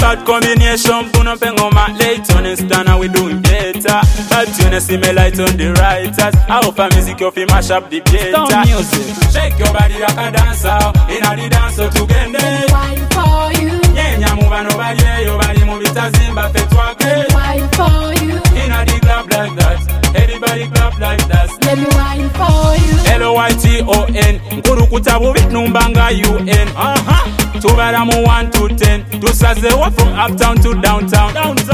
bad combination. Puno pengoma late on and stand we doing better. But you see me light on the writers. I hope a music you fi mash up the data. Music. Shake your body like a dancer. In a the dance so together. Wine for you. Yeah, move on over here. Your body move it as in but fait toi que. Wine for you. In a the club like that. Everybody clap like that. Let me wine for you. L-O-Y-T-O-N. Nkurukuta bubit numbanga UN. Tubara mu 1 to 10. Tusazewa from uptown to downtown.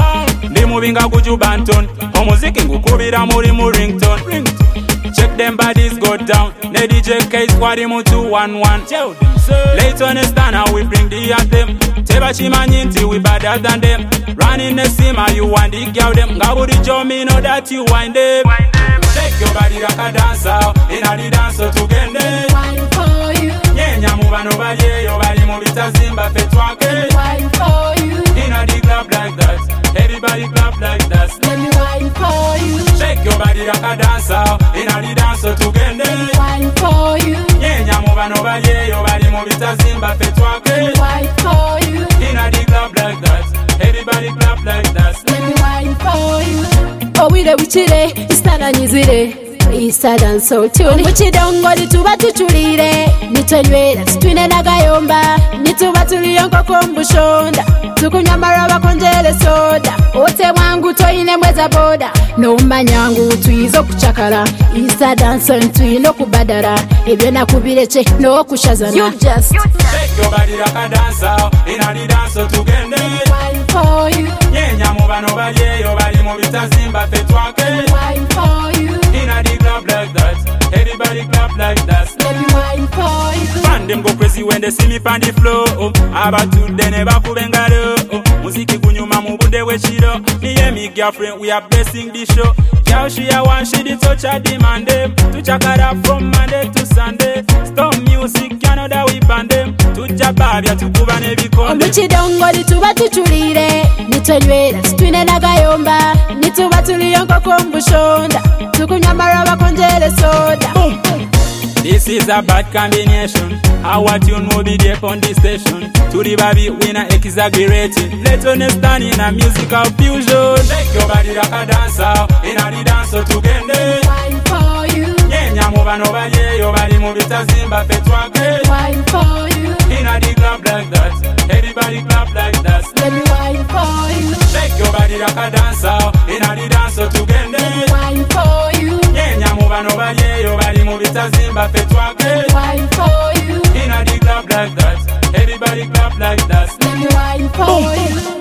Ndi moving kuju Banton. Omuziki ngukubira muri mu ringtone. Check them bodies go down. Ne DJ K squad mu 211. Late on the stand how we bring the anthem. Teba chimanyi nti we better than them. Running the sima you want the girl them. Ngaburi jo me know that you wind them. Shake your body like a dancer. In a the dance so together. Wine for you. Yeah, move on over here. Your body move it as in but fait toi que. Wine for you. In a the club like that. Everybody clap like that. Let me wine for you. Shake your body like a dancer. In a the dance so together. Wine for you. Yeah, move on over here. Your body move it as in but fait toi que. Wine for you. In a the club like that. Everybody clap like that. Let me wine for you. Oh, we the wichire, istana nyizire. Isa danso tune. Muchidongo lituba tuchulire. Nitolwera situine nagayomba. Nituba tuliyonko kombushonda. Tukunywa maraba konjele soda. Ote wangu toine mweza boda. Nomba nyangu tuizo kuchakara. Isa danso ntuino kubadara. Ebyo nakubireche no kushazana. You just shake your body like a dancer. In a the dance so together. Wine for you. Yeah, move on over here. Your body move it as in but fait toi que. Wine for you. In a the club like that. Everybody clap like that. Let me wine for you. Fan them go crazy when they see me pan the floor. About to they never kubengalo. Muziki kunyuma mubunde we shiro. Me and me girlfriend we are blessing the show. Girl she a one she the touch a demand them. To chakara from Monday to Sunday. Storm music Canada we band them. To jababia to kuba nevi konde. Muchidongo lituba tuchulire. Nitolwera situine nagayomba. Nituba tuliyonko kombushonda. Tukunywa maraba konjele soda. Boom. This is a bad combination. Our tune will be there on the station. To the baby, we not exaggerating. Let's understand in a musical fusion. Shake your body like a dancer. In a the dance so together. Wine for you. Yeah, move on over here. Your body move it as in but fait toi que. Wine for you. In a the club like that. Everybody clap like that. Let me wine for you. Shake your body like a dancer. In a the dance so together. Wine for you. Yeah, move on over here. Your body move it as in but fait toi que. Wine for you. In a the club like that. Everybody clap like that. Let me wine for you.